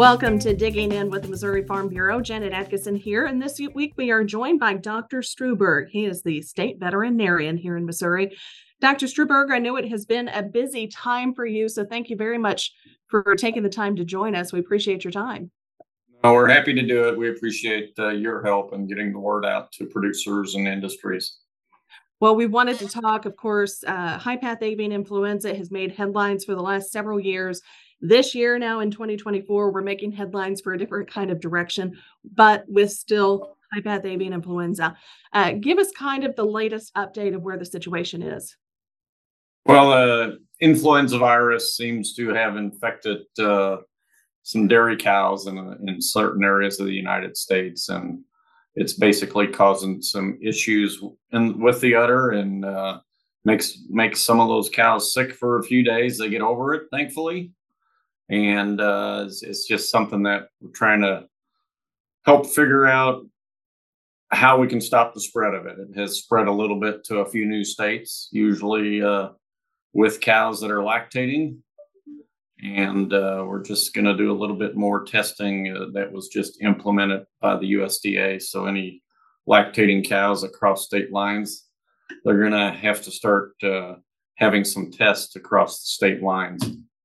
Welcome to Digging In with the Missouri Farm Bureau. Janet Atkinson here, and this week we are joined by Dr. Struberg. He is the state veterinarian here in Missouri. Dr. Struberg, I know it has been a busy time for you, so thank you very much for taking the time to join us. We appreciate your time. We're happy to do it. We appreciate your help in getting the word out to producers and industries. Well, we wanted to talk, of course, high-path avian influenza has made headlines for the last several years. This year now in 2024, we're making headlines for a different kind of direction, but with still high-path avian influenza. Give us kind of the latest update of where the situation is. Well, influenza virus seems to have infected some dairy cows in certain areas of the United States, and it's basically causing some issues with the udder and makes some of those cows sick for a few days. They get over it, thankfully. And it's just something that we're trying to help figure out how we can stop the spread of it. It has spread a little bit to a few new states, usually with cows that are lactating. And we're just going to do a little bit more testing that was just implemented by the USDA. So any lactating cows across state lines, they're going to have to start having some tests across the state lines.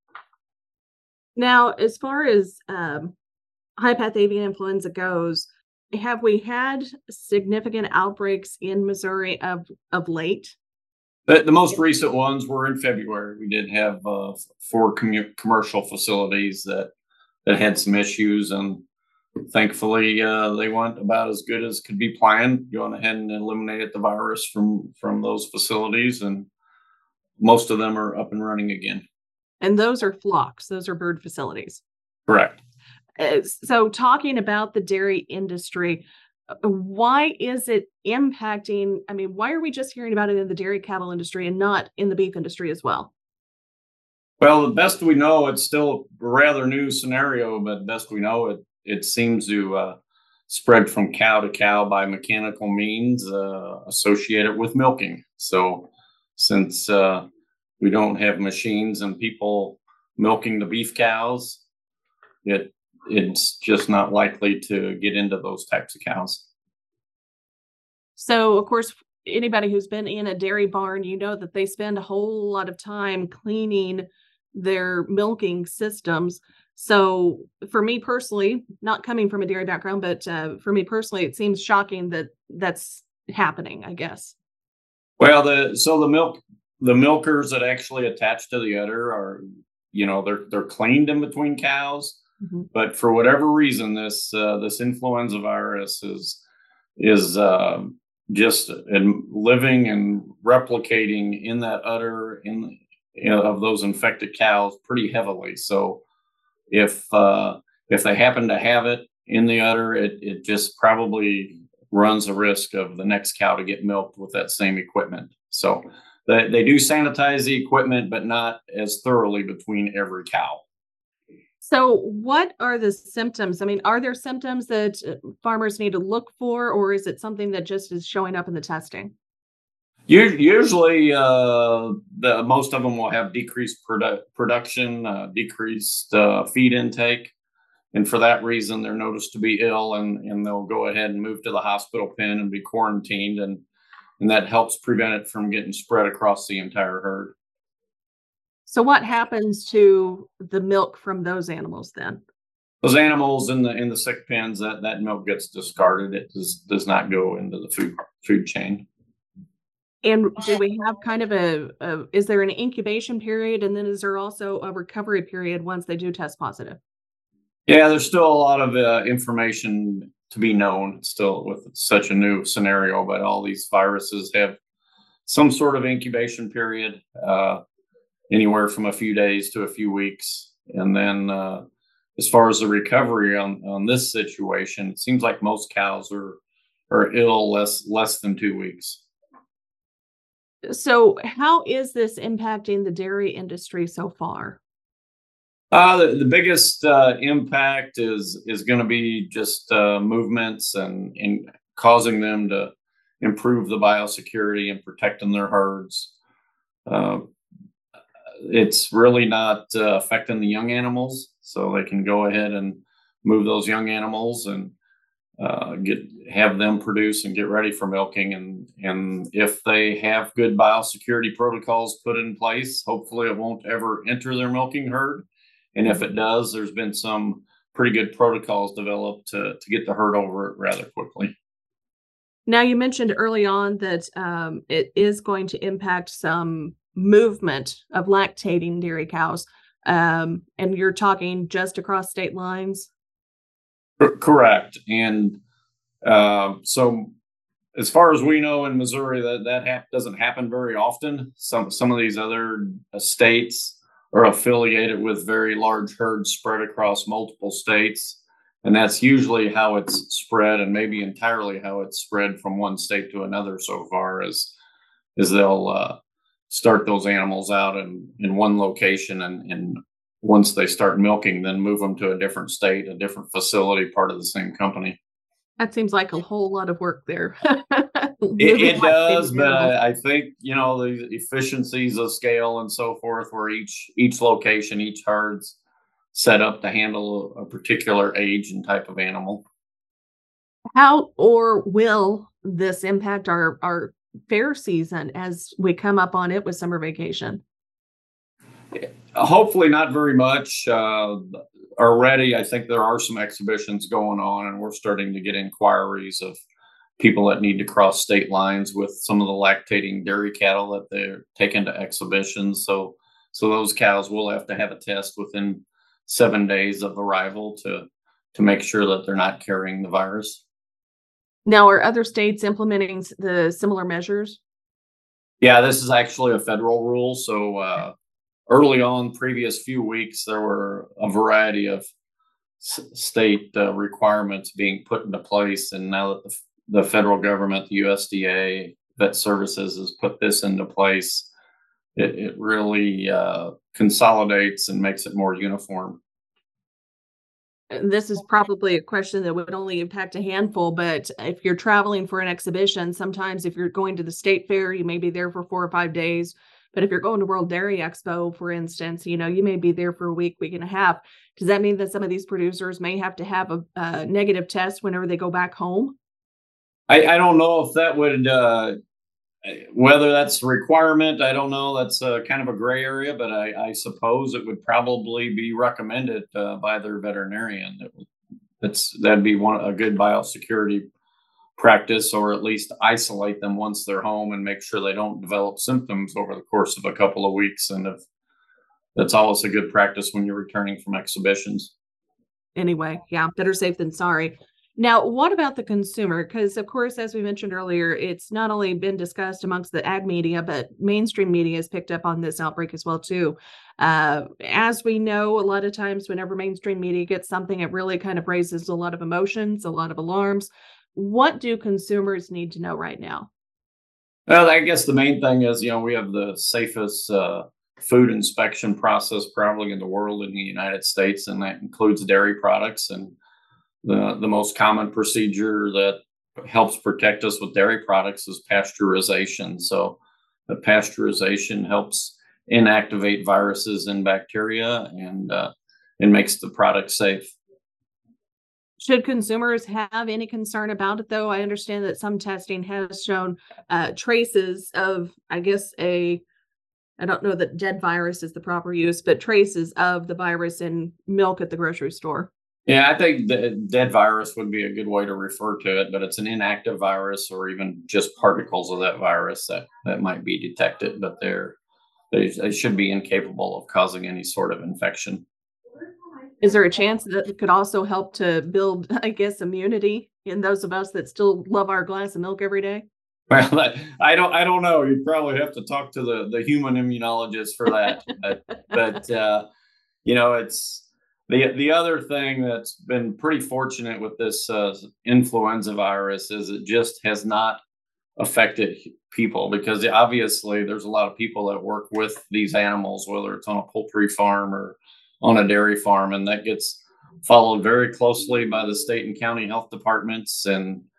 Now, as far as high-path avian influenza goes, have we had significant outbreaks in Missouri of late? The most recent ones were in February. We did have 4 commercial facilities that had some issues, and thankfully they went about as good as could be planned. Going ahead and eliminated the virus from those facilities, and most of them are up and running again. And those are flocks. Those are bird facilities. Correct. So talking about the dairy industry, why is it impacting? I mean, why are we just hearing about it in the dairy cattle industry and not in the beef industry as well? Well, the best we know, it's still a rather new scenario, but best we know, it seems to spread from cow to cow by mechanical means associated with milking. So since we don't have machines and people milking the beef cows, it's just not likely to get into those types of cows. So, of course, anybody who's been in a dairy barn, you know that they spend a whole lot of time cleaning their milking systems. So for me personally, not coming from a dairy background, but for me personally, it seems shocking that that's happening, I guess. Well, the milkers that actually attach to the udder are, they're cleaned in between cows. Mm-hmm. But for whatever reason, this influenza virus is just living and replicating in that udder of those infected cows pretty heavily. So if they happen to have it in the udder, it just probably runs a risk of the next cow to get milked with that same equipment. So they do sanitize the equipment, but not as thoroughly between every cow. So what are the symptoms? I mean, are there symptoms that farmers need to look for, or is it something that just is showing up in the testing? Usually, most of them will have decreased production, decreased feed intake. And for that reason, they're noticed to be ill, and they'll go ahead and move to the hospital pen and be quarantined. And that helps prevent it from getting spread across the entire herd. So what happens to the milk from those animals then? Those animals in the sick pens, that milk gets discarded. It does not go into the food chain. And do we have kind of is there an incubation period, and then is there also a recovery period once they do test positive? Yeah, there's still a lot of information to be known still with such a new scenario, but all these viruses have some sort of incubation period, anywhere from a few days to a few weeks. And then as far as the recovery on this situation, it seems like most cows are ill less than 2 weeks. So how is this impacting the dairy industry so far? The biggest impact is going to be just movements and causing them to improve the biosecurity and protecting their herds. It's really not affecting the young animals, so they can go ahead and move those young animals and have them produce and get ready for milking. And if they have good biosecurity protocols put in place, hopefully it won't ever enter their milking herd. And if it does, there's been some pretty good protocols developed to get the herd over it rather quickly. Now, you mentioned early on that it is going to impact some movement of lactating dairy cows, and you're talking just across state lines. Correct. And so, as far as we know in Missouri, that doesn't happen very often. Some of these other states are affiliated with very large herds spread across multiple states, and that's usually how it's spread, and maybe entirely how it's spread from one state to another. So far as they'll start those animals out in one location, and once they start milking, then move them to a different state, a different facility, part of the same company. That seems like a whole lot of work there. It does, but I think, the efficiencies of scale and so forth, where each location, each herd's set up to handle a particular age and type of animal. How or will this impact our fair season as we come up on it with summer vacation? Hopefully not very much. Already, I think there are some exhibitions going on, and we're starting to get inquiries of people that need to cross state lines with some of the lactating dairy cattle that they're taking to exhibitions. So those cows will have to have a test within 7 days of arrival to make sure that they're not carrying the virus. Now, are other states implementing the similar measures? Yeah, this is actually a federal rule. So early on, previous few weeks, there were a variety of state requirements being put into place, and now that the federal government, the USDA, Vet Services has put this into place, it really consolidates and makes it more uniform. This is probably a question that would only impact a handful, but if you're traveling for an exhibition, sometimes if you're going to the state fair, you may be there for 4 or 5 days. But if you're going to World Dairy Expo, for instance, you may be there for a week, week and a half. Does that mean that some of these producers may have to have a negative test whenever they go back home? I don't know if that would whether that's a requirement. I don't know. That's kind of a gray area, but I suppose it would probably be recommended by their veterinarian. That'd be a good biosecurity practice, or at least isolate them once they're home and make sure they don't develop symptoms over the course of a couple of weeks. And if that's always a good practice when you're returning from exhibitions. Anyway, yeah, better safe than sorry. Now, what about the consumer? Because, of course, as we mentioned earlier, it's not only been discussed amongst the ag media, but mainstream media has picked up on this outbreak as well, too. As we know, a lot of times whenever mainstream media gets something, it really kind of raises a lot of emotions, a lot of alarms. What do consumers need to know right now? Well, I guess the main thing is, we have the safest food inspection process probably in the world, in the United States, and that includes dairy products. And the most common procedure that helps protect us with dairy products is pasteurization. So the pasteurization helps inactivate viruses and bacteria, and it makes the product safe. Should consumers have any concern about it, though? I understand that some testing has shown traces of, I guess, I don't know that dead virus is the proper use, but traces of the virus in milk at the grocery store. Yeah, I think the dead virus would be a good way to refer to it, but it's an inactive virus, or even just particles of that virus that might be detected, but they should be incapable of causing any sort of infection. Is there a chance that it could also help to build, I guess, immunity in those of us that still love our glass of milk every day? Well, I don't know. You'd probably have to talk to the human immunologist for that. But it's the other thing that's been pretty fortunate with this influenza virus is it just has not affected people, because obviously there's a lot of people that work with these animals, whether it's on a poultry farm or on a dairy farm, and that gets followed very closely by the state and county health departments,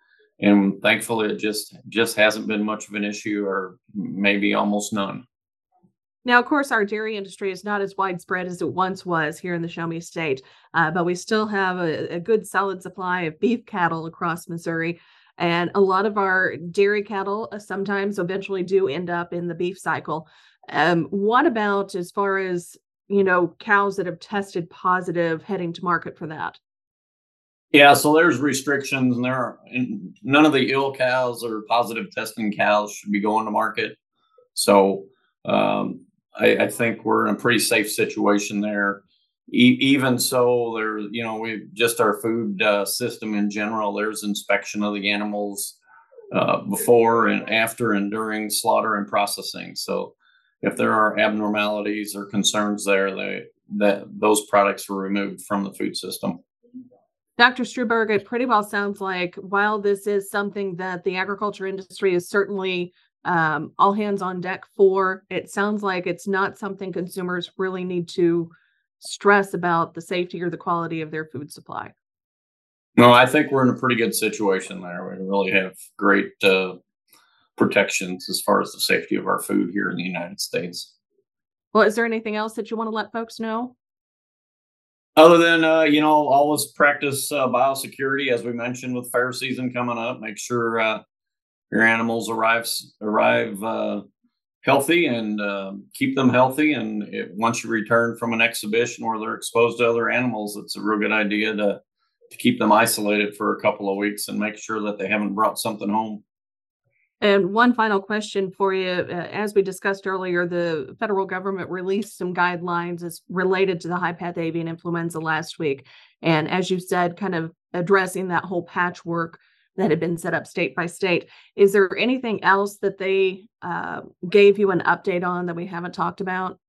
and thankfully it just hasn't been much of an issue, or maybe almost none. Now, of course, our dairy industry is not as widespread as it once was here in the Show Me State, but we still have a good solid supply of beef cattle across Missouri. And a lot of our dairy cattle sometimes eventually do end up in the beef cycle. What about as far as, cows that have tested positive heading to market for that? Yeah, so there's restrictions, and none of the ill cows or positive testing cows should be going to market. So um, I think we're in a pretty safe situation there. Even so, we just our food system in general. There's inspection of the animals before and after and during slaughter and processing. So if there are abnormalities or concerns there, that those products were removed from the food system. Dr. Struberg, it pretty well sounds like while this is something that the agriculture industry is certainly all hands on deck for, it sounds like it's not something consumers really need to stress about the safety or the quality of their food supply. No, I think we're in a pretty good situation there. We really have great protections as far as the safety of our food here in the United States. Well, is there anything else that you want to let folks know? Other than always practice biosecurity, as we mentioned, with fair season coming up. Make sure your animals arrive healthy, and keep them healthy. And once you return from an exhibition where they're exposed to other animals, it's a real good idea to keep them isolated for a couple of weeks and make sure that they haven't brought something home. And one final question for you. As we discussed earlier, the federal government released some guidelines as related to the high path avian influenza last week. And as you said, kind of addressing that whole patchwork that had been set up state by state. Is there anything else that they gave you an update on that we haven't talked about?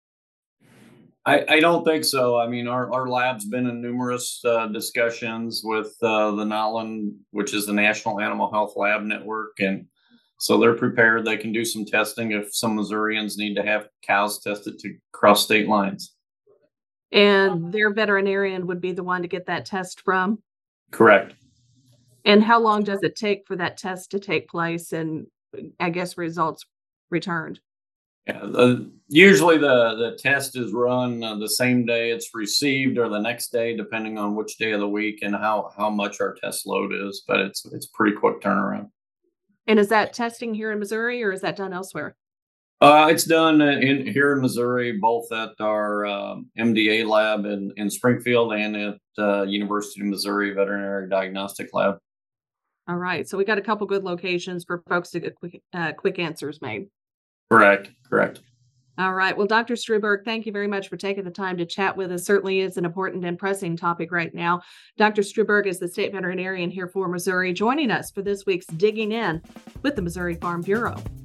I don't think so. I mean, our lab's been in numerous discussions with the NALN, which is the National Animal Health Lab Network. And so they're prepared. They can do some testing if some Missourians need to have cows tested to cross state lines. And their veterinarian would be the one to get that test from? Correct. And how long does it take for that test to take place and I guess results returned? Yeah, usually the test is run the same day it's received or the next day, depending on which day of the week and how much our test load is. But it's pretty quick turnaround. And is that testing here in Missouri or is that done elsewhere? It's done here in Missouri, both at our MDA lab in Springfield and at University of Missouri Veterinary Diagnostic Lab. All right. So we got a couple good locations for folks to get quick answers made. Correct. All right. Well, Dr. Struberg, thank you very much for taking the time to chat with us. Certainly is an important and pressing topic right now. Dr. Struberg is the state veterinarian here for Missouri, joining us for this week's Digging In with the Missouri Farm Bureau.